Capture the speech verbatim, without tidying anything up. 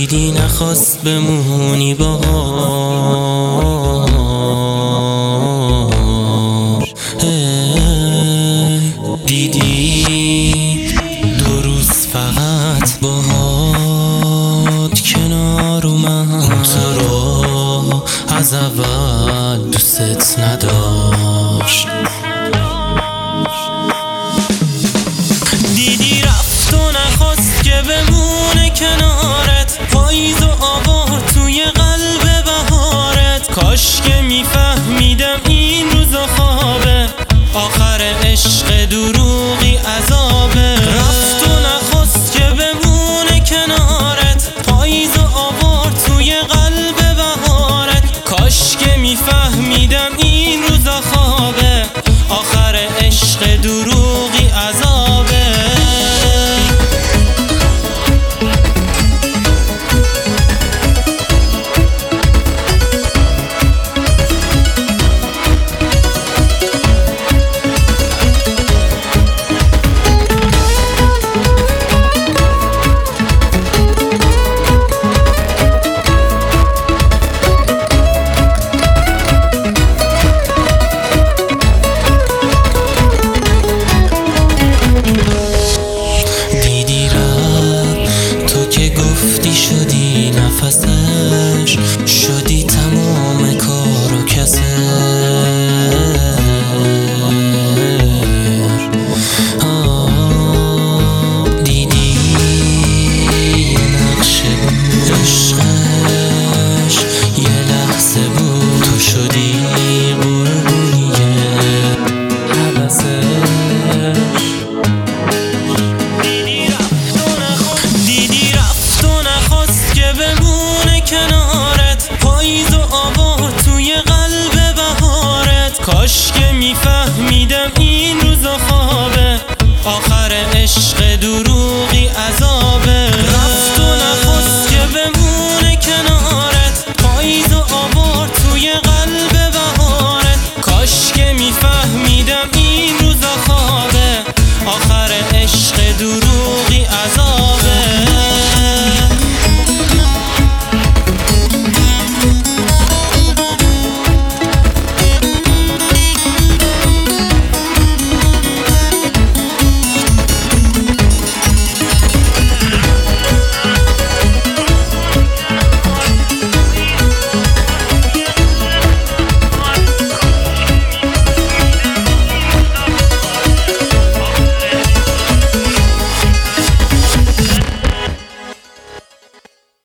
دیدی نخواست بمونی باهاش، دیدی دو روز فقط باهات کنار اومد، تو رو از اول دوست نداشت. دیدی رفت و نخواست که بمونه کنارت، پاییز و آوار توی قلب بهارت. کاش که میفهمیدم این روزا خوابه، آخر عشق دروغی عذابه. رفت و نخواست که بمونه کنارت، پاییز و آوار توی قلب بهارت. کاش که میفهمیدم این روزا خوابه، آخر عشق دروغی عذابه. گفتی شدی نفسش، شدی تمام کار و کسش. دیدی یه نقشه بود عشقش، یه لحظه بود تو شدی قربونی حبسش. کنارت پاییز و آوار توی قلب بهارت. کاش که میفهمیدم این روزا خوابه، آخر عشق دروغی عذاب.